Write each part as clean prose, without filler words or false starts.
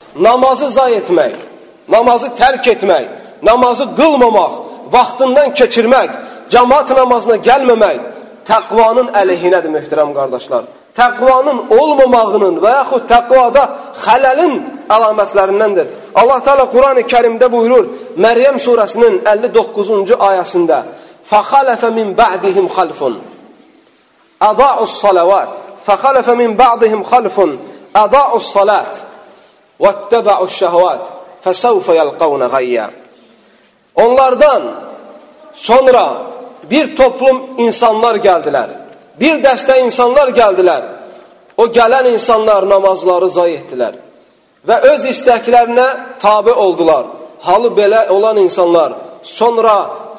namazı zay etmək, namazı tərk etmək, namazı qılmamaq, vaxtından keçirmək, cemaat namazına gəlməmək təqvanın əleyhinədir möhtərəm qardaşlar. Təqvanın olmamağının və yaxud təqvada xələlin əlamətlərindəndir. Allah Teala Quran-ı Kərimdə buyurur, Məryəm surəsinin 59-cu ayəsində: فَخَلَفَ مِنْ بَعْدِهِمْ خَلْفٌ أَضَاعُوا الصَّلَوَاتِ فَخَلَفَ مِنْ بَعْدِهِمْ خَلْفٌ أَضَاعُوا الصَّلَاةِ وَاتَّبَعُوا الشَّهَوَاتِ فَسَوْفَ يَلْقَوْنَ غَيًّا. Onlardan sonra bir toplum insanlar gəldilər. Bir dəstə insanlar gəldilər. O gələn insanlar namazları zay etdilər və öz istəklərinə tabe oldular. Halı belə olan insanlar sonra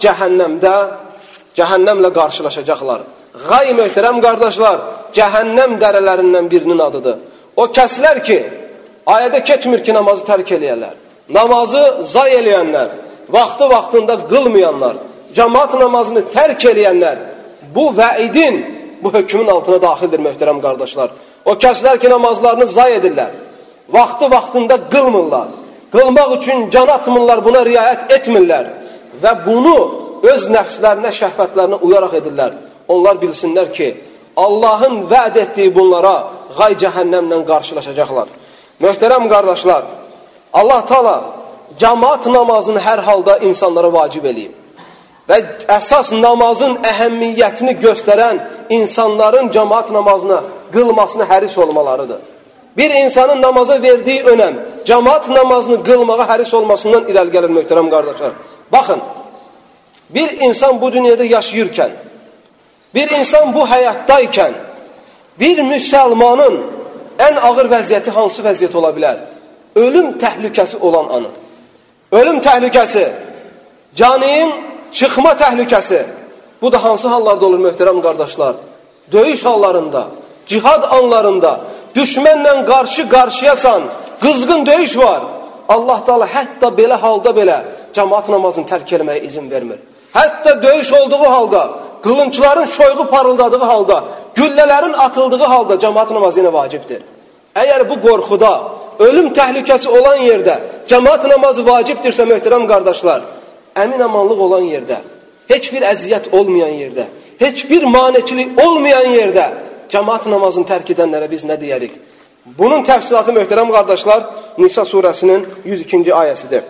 cəhənnəmlə qarşılaşacaqlar. Qay möhtərəm qardaşlar, cəhənnəm dərələrindən birinin adıdır. O kəslər ki, ayədə keçmir ki, namazı tərk eləyərlər. Namazı zay eləyənlər, vaxtında qılmayanlar, cemaat namazını tərk eləyənlər bu vəidin, bu hökmün altına daxildir möhtərəm qardaşlar. O kəslər ki, namazlarını zay edirlər, vaxtında qılmırlar, qılmaq üçün can atmırlar, buna riayət etmirlər və bunu öz nəfslərinə, şəhvətlərinə uyaraq edirlər. Onlar bilsinlər ki, Allahın vəd etdiyi bunlara qay cəhənnəmlə qarşılaşacaqlar. Möhtərəm qardaşlar, Allah Teala cemaat namazını hər halda insanlara vacib eləyib. Və əsas namazın əhəmmiyyətini göstərən insanların cemaat namazına qılmasına həris olmalarıdır. Bir insanın namaza verdiyi önəm, cemaat namazını qılmağa həris olmasından irəli gəlir möhtərəm qardaşlar. Baxın, bir insan bu dünyada yaşayırkən, bir insan bu həyatdaykən, bir müsəlmanın ən ağır vəziyyəti hansı vəziyyət ola bilər? Ölüm təhlükəsi olan anı. Ölüm təhlükəsi, canın çıxma təhlükəsi. Bu da hansı hallarda olur möhtərəm qardaşlar? Döyüş hallarında, cihad anlarında, düşmənlə qarşı-qarşıyasan, qızğın döyüş var. Allah Teala hətta belə halda belə cemaat namazını tərk etməyə izin vermir. Hətta döyüş olduğu halda, qılınçların şoyğu parıldadığı halda, güllələrin atıldığı halda cemaat namazı yenə vacibdir. Əgər bu qorxuda, ölüm təhlükəsi olan yerdə cemaat namazı vacibdirsə möhtərəm qardaşlar, əmin amanlıq olan yerdə, heç bir əziyyət olmayan yerdə, heç bir maneçilik olmayan yerdə cemaat namazını tərk edənlərə biz nə deyərik? Bunun təfsilatı möhtərəm qardaşlar Nisa surəsinin 102-ci ayəsidir.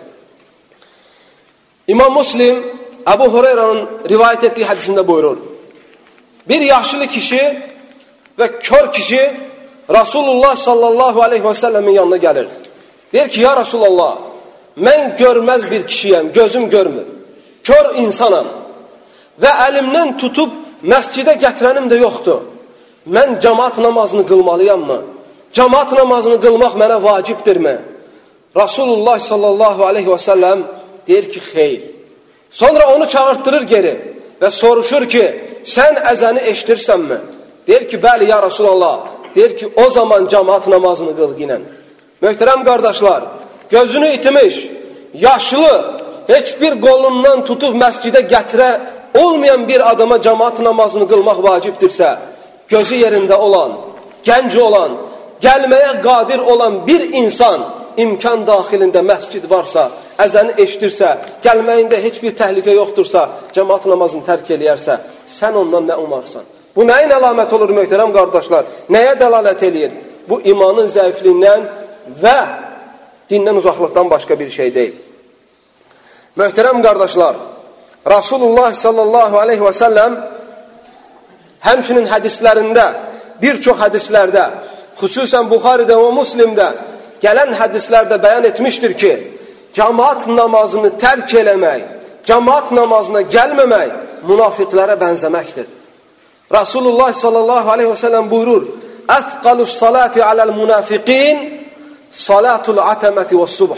İmam Müslim Əbu Hüreyrənin rivayət etdiyi hədisində buyurur. Bir yaşlı kişi və kör kişi Rasulullah sallallahu aleyhi və səlləmin yanına gəlir. Deyir ki, ya Rasulallah, mən görməz bir kişiyəm, gözüm görmür. Kör insanam və əlimdən tutub məscidə gətirənim də yoxdur. Mən cemaat namazını qılmalıyam mı? Cemaat namazını qılmaq mənə vacibdirmi? Rasulullah sallallahu aleyhi və səlləm deyir ki, xeyr. Sonra onu çağırtdırır geri və soruşur ki, sən əzəni eşitirsənmi? Deyir ki, bəli ya Rasulallah. Deyir ki, o zaman cemaat namazını qıl ginən. Möhtərəm qardaşlar, gözünü itimiş, yaşlı, heç bir qolundan tutub məscidə gətirə olmayan bir adama cemaat namazını qılmaq vacibdirsə, gözü yerində olan, gənc olan, gəlməyə qadir olan bir insan imkan daxilində məscid varsa, əzəni eşidirsə, gəlməyində heç bir təhlükə yoxdursa, cemaat namazını tərk eləyərsə, sən ondan nə umarsan? Bu nəyin əlamət olur möhtərəm qardaşlar? Nəyə dəlalət eləyir? Bu imanın zəifliyindən və dindən uzaqlıqdan başqa bir şey deyil. Möhtərəm qardaşlar, Rasulullah sallallahu aleyhi və səlləm həmçinin hədislərində, bir çox hədislərdə, xüsusən Buxaridə və Müslimdə gələn hədislərdə bəyan etmişdir ki, cemaat namazını tərk eləmək, cemaat namazına gəlməmək münafiqlərə bənzəməkdir. Rasulullah sallallahu aleyhi və səlləm buyurur, əthqalus salati aləl münafiqin salatul atəməti və subh.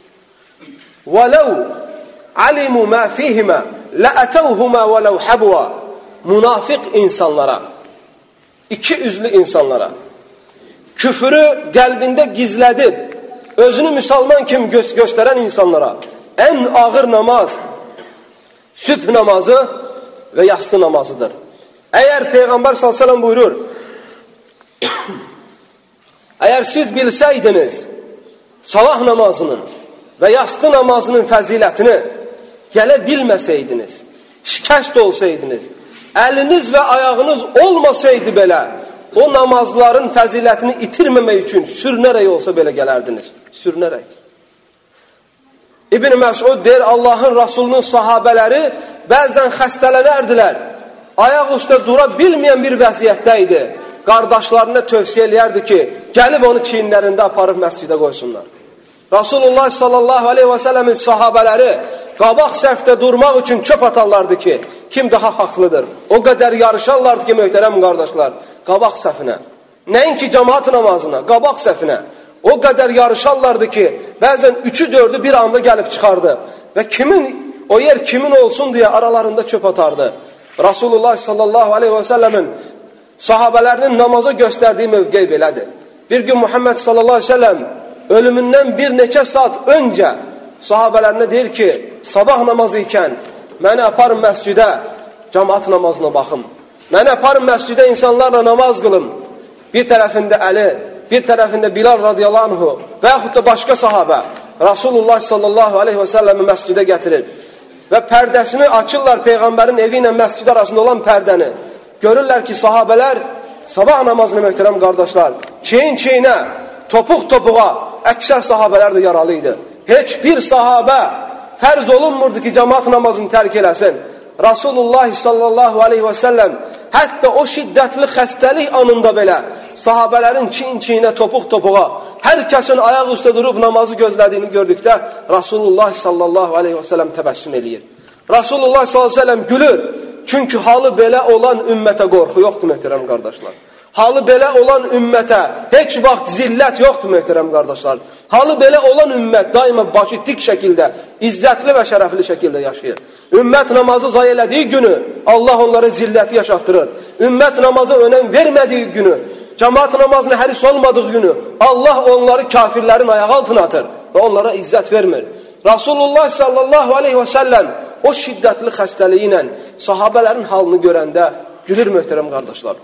وَلَوْ عَلِمُوا مَا فِيهِمَا لَأَتَوْهُمَا وَلَوْ حَبُوَا. Münafiq insanlara, iki üzlü insanlara, küfürü qəlbində gizlədib, özünü müsəlman kimi göstərən insanlara ən ağır namaz sübh namazı və yastı namazıdır. Əgər Peyğəmbər s.ə.v buyurur, əgər siz bilsəydiniz, sabah namazının və yastı namazının fəzilətini gələ bilməsəydiniz, şikəst olsaydınız, əliniz və ayağınız olmasaydı belə, o namazların fəzilətini itirməmək üçün sürünərək olsa belə gələrdiniz. Sürünərək. İbn Məsud deyir, Allahın Rasulunun sahabələri bəzən xəstələnərdilər. Ayaq üstə dura bilməyən bir vəziyyətdə idi. Qardaşlarına tövsiyə eləyərdi ki, gəlib onu çiyinlərində aparıb məscidə qoysunlar. Rasulullah sallallahu aleyhi və səlləmin sahabələri qabaq səfdə durmaq üçün çöp atarlardı ki, kim daha haqlıdır. O qədər yarışarlardı ki, möhtərəm qardaşlar, qabaq səfinə. Nəinki cəmaat namazına, qabaq səfinə. O qədər yarışarlardı ki, bəzən 3-ü 4-ü bir anda gəlib çıxardı. Və o yer kimin olsun deyə aralarında çöp atardı. Rasulullah sallallahu aleyhi və səlləmin sahabələrinin namaza göstərdiyi mövqey belədir. Bir gün Muhammed sallallahu aleyhi və səlləm ölümündən bir neçə saat öncə sahabələrinə deyir ki, sabah namazı ikən məni aparın məscidə, cəmaat namazına baxım. Məni aparın məscidə insanlarla namaz qılım. Bir tərəfində Əli, bir tərəfində Bilal radiyallahu anhu və yaxud da başqa sahabə Rasulullah sallallahu aleyhi və səlləmi məscidə gətirir. Və pərdəsini açırlar Peyğəmbərin evi ilə məscid arasında olan pərdəni. Görürlər ki, sahabələr sabah namazını möhtərəm qardaşlar, çiyin-çiyinə, topuq-topuğa, əksər sahabələr də yaralı idi. Heç bir sahabə fərz olunmurdu ki, cəmaat namazını tərk eləsin. Rasulullah sallallahu aleyhi və səlləm hətta o şiddətli xəstəlik anında belə sahabələrin çiyin-çiyinə, topuq-topuğa, hər kəsin ayaq üstə durub namazı gözlədiyini gördükdə Rasulullah sallallahu aleyhi və səlləm təbəssüm eləyir. Rasulullah sallallahu aleyhi və səlləm gülür. Çünki halı belə olan ümmətə qorxu yoxdur, möhtərəm qardaşlar. Halı belə olan ümmətə heç vaxt zillət yoxdur, möhtərəm qardaşlar. Halı belə olan ümmət daima başı dik şəkildə, izzətli və şərəfli şəkildə yaşayır. Ümmət namazı zay elədiyi günü Allah onlara zilləti yaşatdırır. Ümmət namazı önəm vermədiyi günü, cəmaat namazına həris olmadığı günü Allah onları kafirlərin ayağı altına atır və onlara izzət vermir. Rasulullah sallallahu aleyhi və səlləm o şiddətli xəstəliyi ilə sahabələrin halını görəndə gülür, möhtərəm qardaşlar.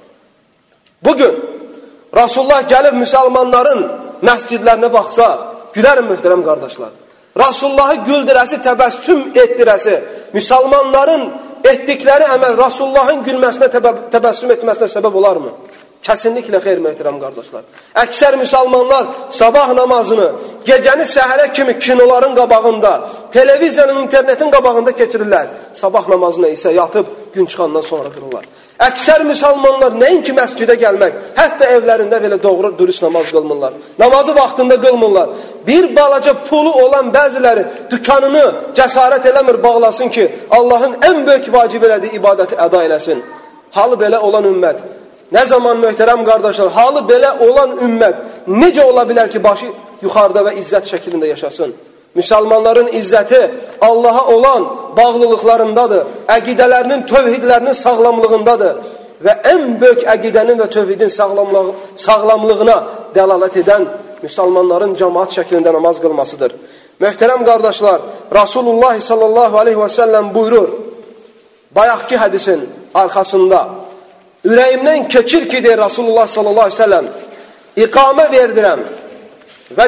Bugün Rasulullah gəlib müsəlmanların məscidlərinə baxsa, gülərim, möhtərəm qardaşlar. Rasulullahı güldürəsi, təbəssüm etdirəsi, müsəlmanların etdikləri əməl Rasulullahın gülməsinə, təbəssüm etməsinə səbəb olarmı? Kəsinliklə xeyr, möhtərəm qardaşlar. Əksər müsəlmanlar sabah namazını gecəni səhərə kimi kinoların qabağında, televizyonun, internetin qabağında keçirirlər. Sabah namazına isə yatıb gün çıxandan sonra qırırlar. Əksər müsəlmanlar nəinki məscidə gəlmək, hətta evlərində belə doğru dürüst namaz qılmırlar. Namazı vaxtında qılmırlar. Bir balaca pulu olan bəziləri dükkanını cəsarət eləmir, bağlasın ki, Allahın ən böyük vacib elədiyi ibadəti əda eləsin. Halı belə olan ümmət, nə zaman möhtərəm qardaşlar, halı belə olan ümmət necə ola bilər ki, başı yuxarıda və izzət şəklində yaşasın? Müsəlmanların izzəti Allaha olan bağlılıqlarındadır, əqidələrinin, tövhidlərinin sağlamlığındadır və ən böyük əqidənin və tövhidin sağlamlığına dəlalət edən müsəlmanların cəmaat şəklində namaz qılmasıdır. Möhtərəm qardaşlar, Rasulullah sallallahu aleyhi və səlləm buyurur, bayaqki hədisin arxasında, ürəyimdən keçir ki, deyir Rasulullah sallallahu aleyhi və səlləm, iqamə verdirəm və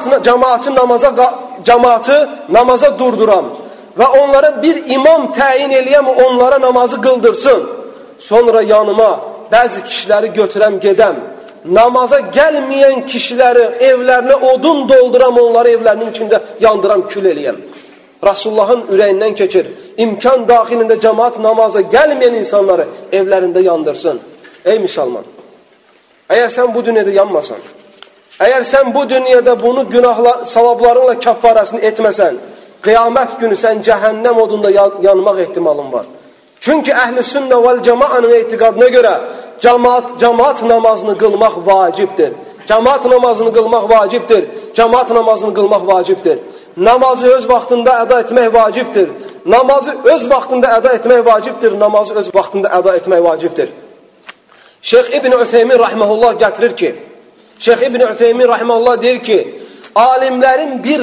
cəmaatı namaza durduram və onlara bir imam təyin eləyəm, onlara namazı qıldırsın. Sonra yanıma bəzi kişiləri götürəm, gedəm. Namaza gəlməyən kişiləri evlərinə odun dolduram, onları evlərinin içində yandıram, kül eləyəm. Rasulullahın ürəyindən keçir. İmkan daxilində cəmaat namaza gəlməyən insanları evlərində yandırsın. Ey müsəlman, əgər sən bu dünyada yanmasan, əgər sən bu dünyada bunu günahlar, savablarınla kəffarəsini etməsən, qiyamət günü sən cəhənnəm odunda yanmaq ehtimalın var. Çünki əhl-i sünnə vəl cəmaanın etiqadına görə cəmaat namazını qılmaq vacibdir. Cəmaat namazını qılmaq vacibdir. Cəmaat namazını qılmaq vacibdir. Namazı öz vaxtında əda etmək vacibdir. Namazı öz vaxtında əda etmək vacibdir. Namazı öz vaxtında əda etmək vacibdir. Şeyx İbn Ütheymin rahimehullah gətirir ki, Şeyx İbn Ütheymin rahimehullah deyir ki, alimlərin bir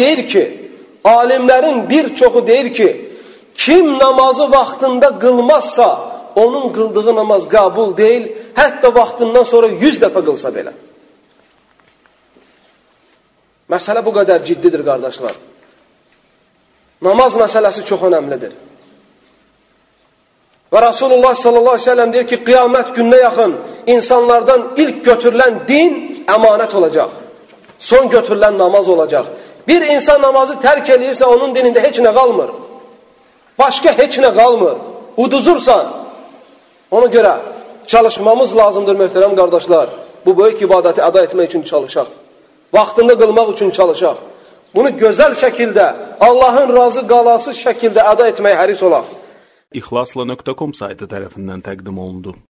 çoxu deyir ki, kim namazı vaxtında qılmazsa, onun qıldığı namaz qəbul deyil, hətta vaxtından sonra 100 dəfə qılsa belə. Məsələ bu qədər ciddidir, qardaşlar. Namaz məsələsi çox önəmlidir. Və Rasulullah sallallahu aleyhi ve sellem deyir ki, qiyamət gününə yaxın insanlardan ilk götürülən din əmanət olacaq. Son götürülən namaz olacaq. Bir insan namazı tərk eləyirsə, onun dinində heç nə qalmır. Başqa heç nə qalmır. Uduzursan. Ona görə çalışmamız lazımdır, möhtərəm qardaşlar. Bu böyük ibadəti əda etmək üçün çalışaq. Vaxtında qılmaq üçün çalışaq. Bunu gözəl şəkildə, Allahın razı qalası şəkildə əda etməyə həris olaq. İxlasla.com saytı tərəfindən təqdim olundu.